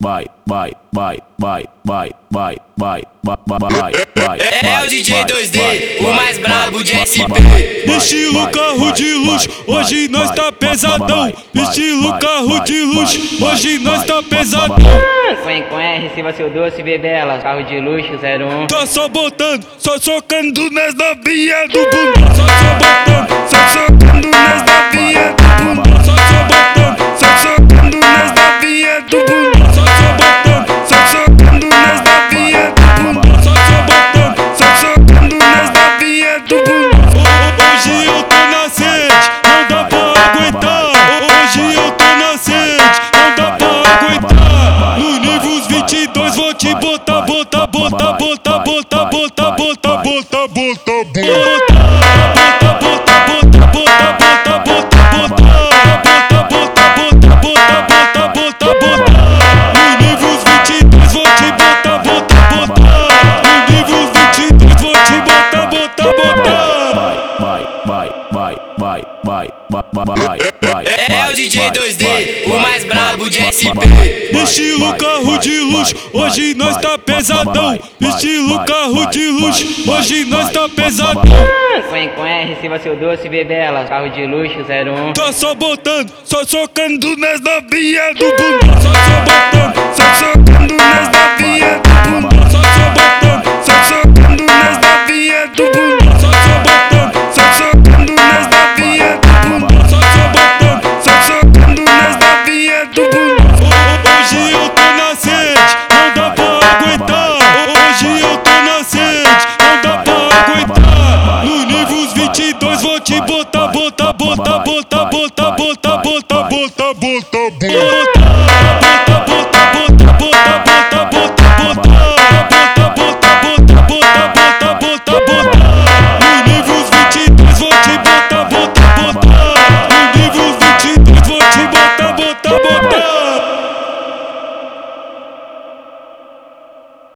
É o DJ 2D, o mais brabo de SP. Estilo carro de luxo, hoje nós tá pesadão. Estilo carro de luxo, hoje nós tá pesadão. Com R, receba seu doce, bebela. Carro de luxo 01. Tô só botando, só socando nas novinhas do bundão. Só botando, só socando nas novinhas do bundão. Só botando, só socando nas novinhas do bundão. Só botando, só socando nas novinhas do bundão. Só botando, só socando nas novinhas do bundão. Hoje eu tô na sede, não dá pra aguentar. Hoje eu tô na sede, não dá pra aguentar. No nível 22 vou te botar, botar, botar, botar, botar, botar, botar, botar, botar, botar. É o DJ 2D, o mais brabo de SP. Estilo carro de luxo, hoje nós tá pesadão. Estilo carro de luxo, hoje nós tá pesadão. Com R, receba seu doce, bebela. Carro de luxo 01. Tô só botando, só socando nas novinhas do bundão. Só botando.